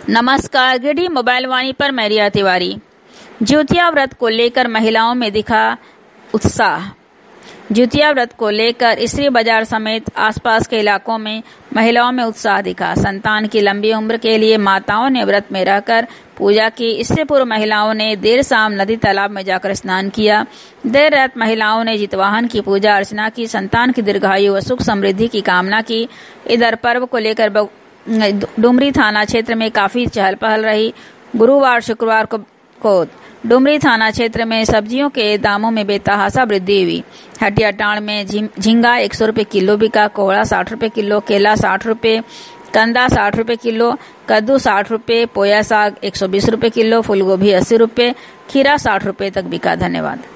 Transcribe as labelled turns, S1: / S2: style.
S1: नमस्कार। गिरडी मोबाइल वाणी पर मैं रिया तिवारी। ज्योतिया व्रत को लेकर महिलाओं में दिखा उत्साह। ज्योतिया व्रत को लेकर इसरी बाजार समेत आसपास के इलाकों में महिलाओं में उत्साह दिखा। संतान की लंबी उम्र के लिए माताओं ने व्रत में रहकर पूजा की। इससे पूर्व महिलाओं ने देर शाम नदी तालाब में जाकर स्नान किया। देर रात महिलाओं ने जितवाहन की पूजा अर्चना की, संतान की दीर्घायु व सुख समृद्धि की कामना की। इधर पर्व को लेकर डुमरी थाना क्षेत्र में काफी चहल पहल रही। गुरुवार शुक्रवार को डुमरी थाना क्षेत्र में सब्जियों के दामों में बेतहाशा वृद्धि हुई। हटिया टाण में झींगा 100 रुपए किलो बिका, कोहड़ा 60 रुपए किलो, केला 60 रुपए, कंदा 60 रुपए किलो, कद्दू 60 रुपए, पोया साग 120 रुपए किलो, फूलगोभी 80 रुपए, खीरा 60 रुपए तक बिका। धन्यवाद।